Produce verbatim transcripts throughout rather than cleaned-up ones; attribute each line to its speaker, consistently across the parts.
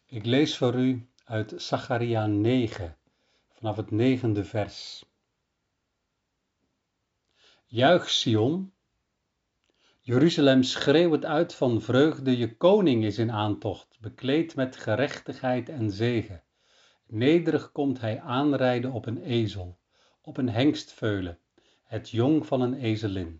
Speaker 1: Ik lees voor u uit Zacharia negen, vanaf het negende vers. Juich Sion, Jeruzalem, schreeuw het uit van vreugde, je koning is in aantocht, bekleed met gerechtigheid en zege. Nederig komt hij aanrijden op een ezel, op een hengstveulen, het jong van een ezelin.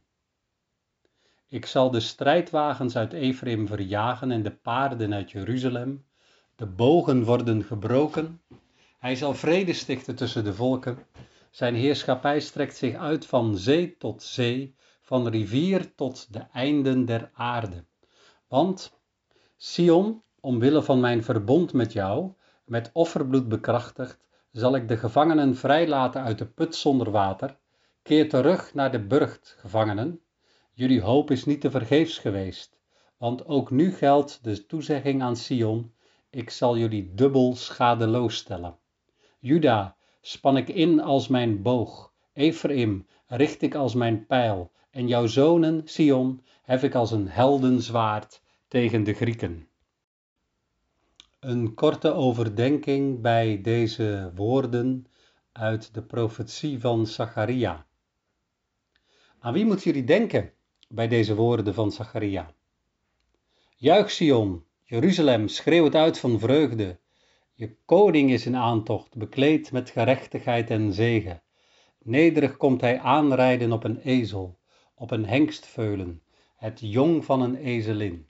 Speaker 1: Ik zal de strijdwagens uit Ephraim verjagen en de paarden uit Jeruzalem. De bogen worden gebroken. Hij zal vrede stichten tussen de volken. Zijn heerschappij strekt zich uit van zee tot zee, van rivier tot de einden der aarde. Want, Sion, omwille van mijn verbond met jou, met offerbloed bekrachtigd, zal ik de gevangenen vrijlaten uit de put zonder water. Keer terug naar de burcht, gevangenen. Jullie hoop is niet tevergeefs geweest, want ook nu geldt de toezegging aan Sion: ik zal jullie dubbel schadeloos stellen. Juda span ik in als mijn boog, Ephraim richt ik als mijn pijl, en jouw zonen, Sion, hef ik als een heldenzwaard tegen de Grieken. Een korte overdenking bij deze woorden uit de profetie van Zacharia. Aan wie moeten jullie denken bij deze woorden van Zacharia? Juich Sion, Jeruzalem, schreeuw het uit van vreugde. Je koning is in aantocht, bekleed met gerechtigheid en zege. Nederig komt hij aanrijden op een ezel, op een hengstveulen, het jong van een ezelin.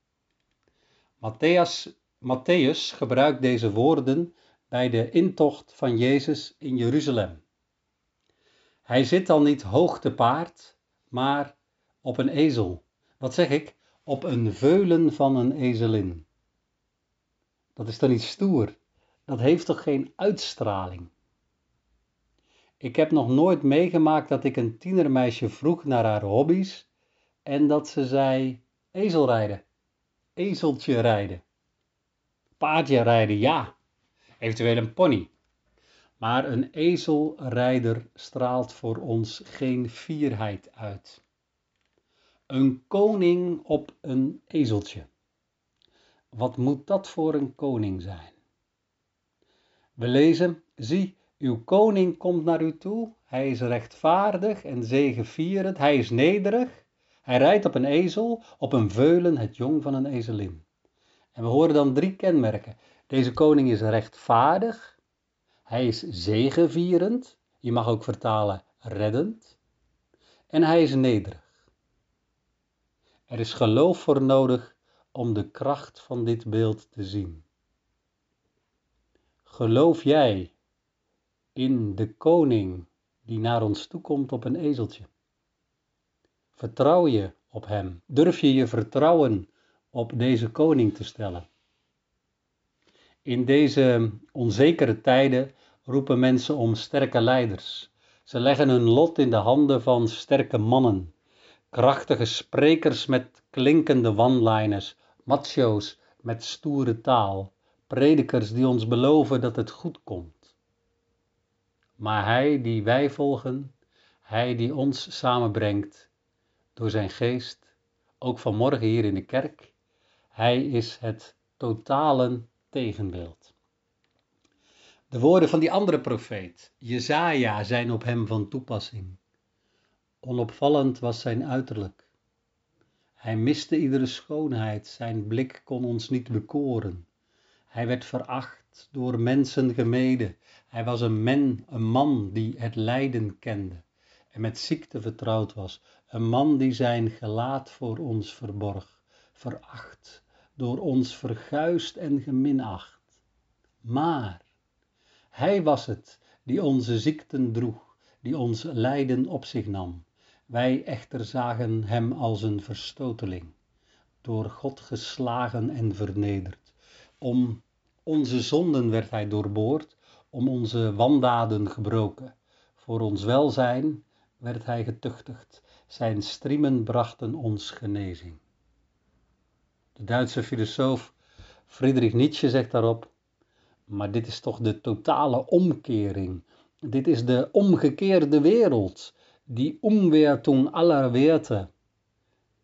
Speaker 1: Matthäus, Matthäus gebruikt deze woorden bij de intocht van Jezus in Jeruzalem. Hij zit al niet hoog te paard, maar op een ezel. Wat zeg ik? Op een veulen van een ezelin. Dat is toch niet stoer? Dat heeft toch geen uitstraling? Ik heb nog nooit meegemaakt dat ik een tienermeisje vroeg naar haar hobby's en dat ze zei: ezelrijden, ezeltje rijden, paardje rijden, ja, eventueel een pony. Maar een ezelrijder straalt voor ons geen fierheid uit. Een koning op een ezeltje. Wat moet dat voor een koning zijn? We lezen: zie, uw koning komt naar u toe. Hij is rechtvaardig en zegevierend. Hij is nederig. Hij rijdt op een ezel, op een veulen, het jong van een ezelin. En we horen dan drie kenmerken. Deze koning is rechtvaardig. Hij is zegevierend. Je mag ook vertalen reddend. En hij is nederig. Er is geloof voor nodig om de kracht van dit beeld te zien. Geloof jij in de koning die naar ons toe komt op een ezeltje? Vertrouw je op hem? Durf je je vertrouwen op deze koning te stellen? In deze onzekere tijden roepen mensen om sterke leiders. Ze leggen hun lot in de handen van sterke mannen. Krachtige sprekers met klinkende one-liners, macho's met stoere taal, predikers die ons beloven dat het goed komt. Maar hij die wij volgen, hij die ons samenbrengt door zijn geest, ook vanmorgen hier in de kerk, hij is het totale tegenbeeld. De woorden van die andere profeet, Jesaja, zijn op hem van toepassing. Onopvallend was zijn uiterlijk. Hij miste iedere schoonheid, zijn blik kon ons niet bekoren. Hij werd veracht, door mensen gemeden. Hij was een, men, een man die het lijden kende en met ziekte vertrouwd was. Een man die zijn gelaat voor ons verborg, veracht, door ons verguisd en geminacht. Maar hij was het die onze ziekten droeg, die ons lijden op zich nam. Wij echter zagen hem als een verstoteling, door God geslagen en vernederd. Om onze zonden werd hij doorboord, om onze wandaden gebroken. Voor ons welzijn werd hij getuchtigd, zijn striemen brachten ons genezing. De Duitse filosoof Friedrich Nietzsche zegt daarop: maar dit is toch de totale omkering. Dit is de omgekeerde wereld, die Umwertung aller Werte.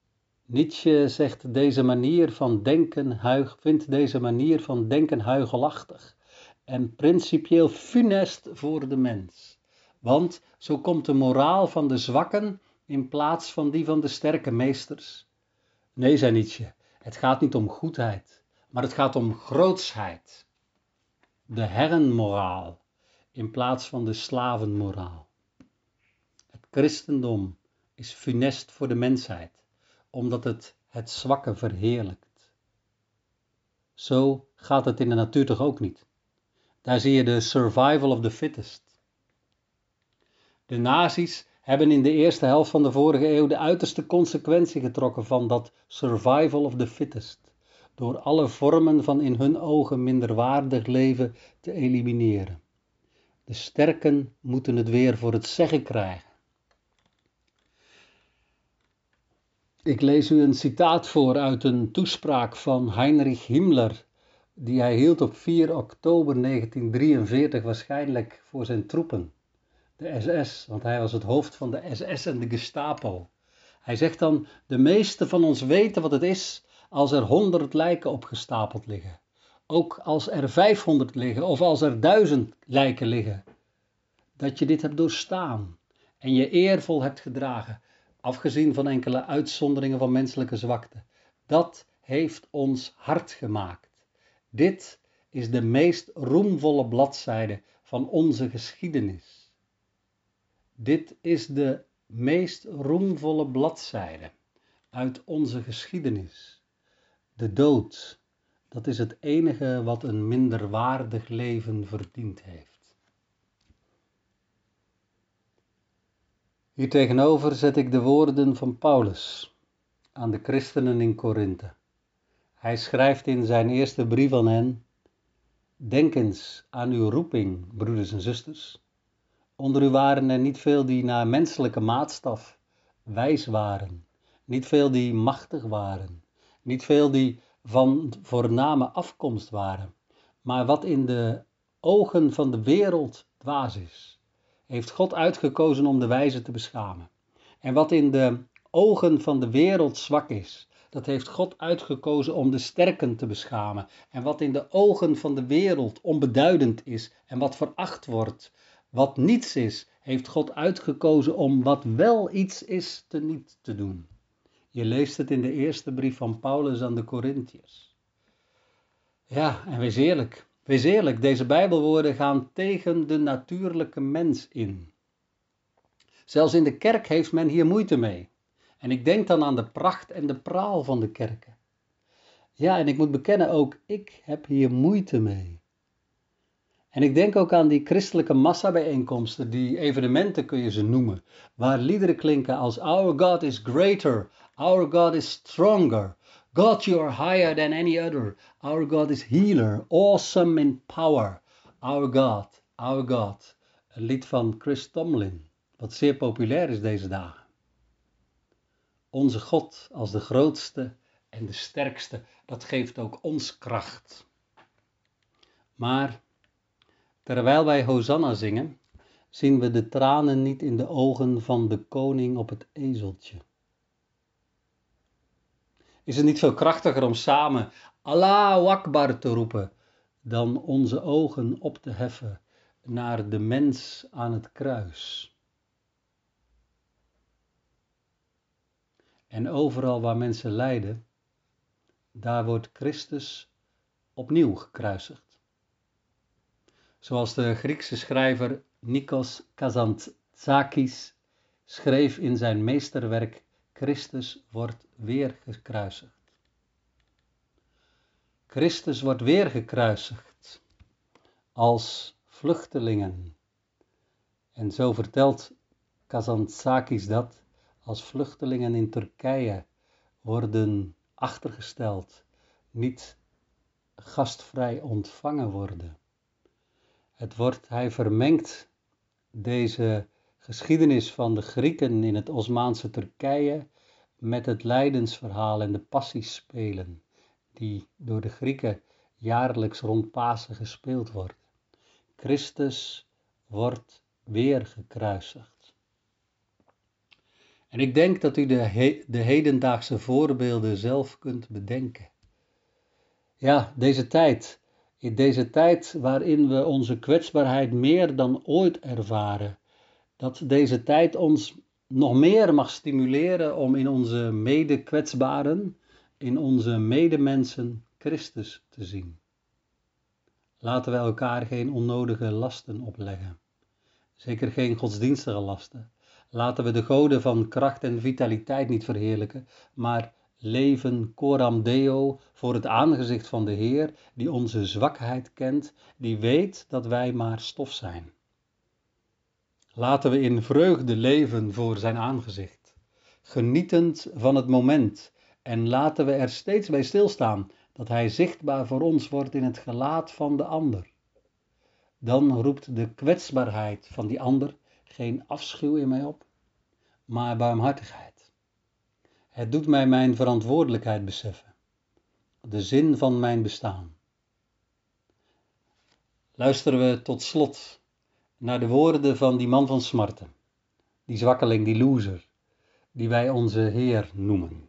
Speaker 1: Nietzsche zegt deze manier van denken, huig, vindt deze manier van denken huigelachtig en principieel funest voor de mens. Want zo komt de moraal van de zwakken in plaats van die van de sterke meesters. Nee, zei Nietzsche, het gaat niet om goedheid, maar het gaat om grootsheid. De herrenmoraal in plaats van de slavenmoraal. Het christendom is funest voor de mensheid, omdat het het zwakke verheerlijkt. Zo gaat het in de natuur toch ook niet. Daar zie je de survival of the fittest. De nazi's hebben in de eerste helft van de vorige eeuw de uiterste consequentie getrokken van dat survival of the fittest, door alle vormen van in hun ogen minderwaardig leven te elimineren. De sterken moeten het weer voor het zeggen krijgen. Ik lees u een citaat voor uit een toespraak van Heinrich Himmler, die hij hield op vier oktober negentien drieënveertig, waarschijnlijk voor zijn troepen, de S S, want hij was het hoofd van de S S en de Gestapo. Hij zegt dan, de meesten van ons weten wat het is als er honderd lijken opgestapeld liggen. Ook als er vijfhonderd liggen of als er duizend lijken liggen. Dat je dit hebt doorstaan en je eervol hebt gedragen, afgezien van enkele uitzonderingen van menselijke zwakte. Dat heeft ons hard gemaakt. Dit is de meest roemvolle bladzijde van onze geschiedenis. Dit is de meest roemvolle bladzijde uit onze geschiedenis. De dood, dat is het enige wat een minderwaardig leven verdiend heeft. Hier tegenover zet ik de woorden van Paulus aan de christenen in Korinthe. Hij schrijft in zijn eerste brief aan hen: denk eens aan uw roeping, broeders en zusters. Onder u waren er niet veel die naar menselijke maatstaf wijs waren, niet veel die machtig waren, niet veel die van voorname afkomst waren, maar wat in de ogen van de wereld dwaas is, heeft God uitgekozen om de wijze te beschamen. En wat in de ogen van de wereld zwak is, dat heeft God uitgekozen om de sterken te beschamen. En wat in de ogen van de wereld onbeduidend is en wat veracht wordt, wat niets is, heeft God uitgekozen om wat wel iets is te niet te doen. Je leest het in de eerste brief van Paulus aan de Korintiërs. Ja, en wees eerlijk, wees eerlijk, deze Bijbelwoorden gaan tegen de natuurlijke mens in. Zelfs in de kerk heeft men hier moeite mee. En ik denk dan aan de pracht en de praal van de kerken. Ja, en ik moet bekennen, ook ik heb hier moeite mee. En ik denk ook aan die christelijke massabijeenkomsten, die evenementen kun je ze noemen, waar liederen klinken als Our God is greater, Our God is stronger, God you are higher than any other, Our God is healer, awesome in power, Our God, Our God. Een lied van Chris Tomlin, wat zeer populair is deze dagen. Onze God als de grootste en de sterkste, dat geeft ook ons kracht. Maar terwijl wij Hosanna zingen, zien we de tranen niet in de ogen van de koning op het ezeltje. Is het niet veel krachtiger om samen Allahu Akbar te roepen, dan onze ogen op te heffen naar de mens aan het kruis? En overal waar mensen lijden, daar wordt Christus opnieuw gekruisigd. Zoals de Griekse schrijver Nikos Kazantzakis schreef in zijn meesterwerk: Christus wordt weer gekruisigd. Christus wordt weer gekruisigd als vluchtelingen. En zo vertelt Kazantzakis dat, als vluchtelingen in Turkije worden achtergesteld, niet gastvrij ontvangen worden. Het wordt, hij vermengt deze geschiedenis van de Grieken in het Osmaanse Turkije met het lijdensverhaal en de passiespelen die door de Grieken jaarlijks rond Pasen gespeeld worden. Christus wordt weer gekruisigd. En ik denk dat u de, he- de hedendaagse voorbeelden zelf kunt bedenken. Ja, deze tijd. In deze tijd waarin we onze kwetsbaarheid meer dan ooit ervaren. Dat deze tijd ons nog meer mag stimuleren om in onze mede-kwetsbaren, in onze medemensen Christus te zien. Laten we elkaar geen onnodige lasten opleggen. Zeker geen godsdienstige lasten. Laten we de goden van kracht en vitaliteit niet verheerlijken, maar leven coram Deo voor het aangezicht van de Heer, die onze zwakheid kent, die weet dat wij maar stof zijn. Laten we in vreugde leven voor zijn aangezicht, genietend van het moment, en laten we er steeds bij stilstaan dat hij zichtbaar voor ons wordt in het gelaat van de ander. Dan roept de kwetsbaarheid van die ander geen afschuw in mij op, maar barmhartigheid. Het doet mij mijn verantwoordelijkheid beseffen, de zin van mijn bestaan. Luisteren we tot slot naar de woorden van die man van smarten, die zwakkeling, die loser, die wij onze Heer noemen.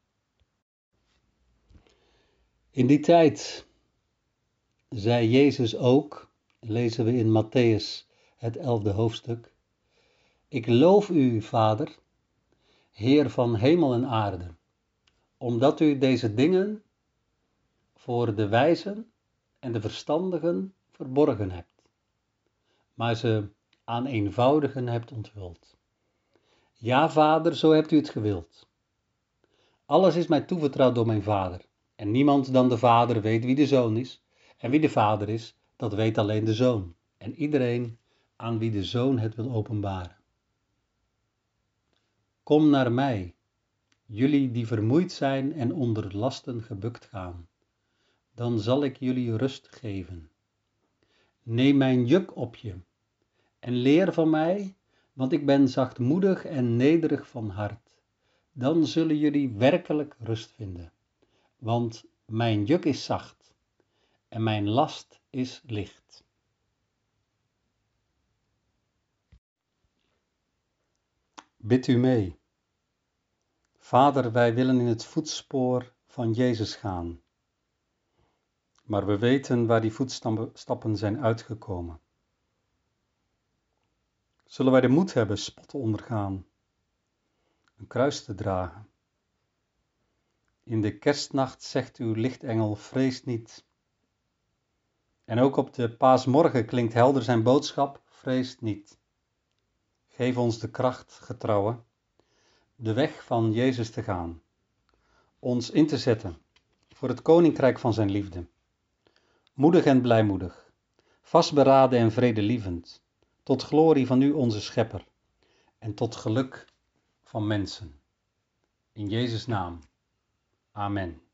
Speaker 1: In die tijd zei Jezus ook, lezen we in Mattheüs het elfde hoofdstuk, ik loof u, Vader, Heer van hemel en aarde, omdat u deze dingen voor de wijzen en de verstandigen verborgen hebt, maar ze aan eenvoudigen hebt onthuld. Ja, Vader, zo hebt u het gewild. Alles is mij toevertrouwd door mijn Vader, en niemand dan de Vader weet wie de Zoon is, en wie de Vader is, dat weet alleen de Zoon, en iedereen aan wie de Zoon het wil openbaren. Kom naar mij, jullie die vermoeid zijn en onder lasten gebukt gaan, dan zal ik jullie rust geven. Neem mijn juk op je en leer van mij, want ik ben zachtmoedig en nederig van hart. Dan zullen jullie werkelijk rust vinden, want mijn juk is zacht en mijn last is licht. Bid u mee. Vader, wij willen in het voetspoor van Jezus gaan, maar we weten waar die voetstappen zijn uitgekomen. Zullen wij de moed hebben spot te ondergaan, een kruis te dragen? In de kerstnacht zegt uw lichtengel, vrees niet. En ook op de paasmorgen klinkt helder zijn boodschap, vrees niet. Geef ons de kracht, getrouwe, de weg van Jezus te gaan, ons in te zetten voor het koninkrijk van zijn liefde. Moedig en blijmoedig, vastberaden en vredelievend, tot glorie van u onze schepper en tot geluk van mensen. In Jezus' naam. Amen.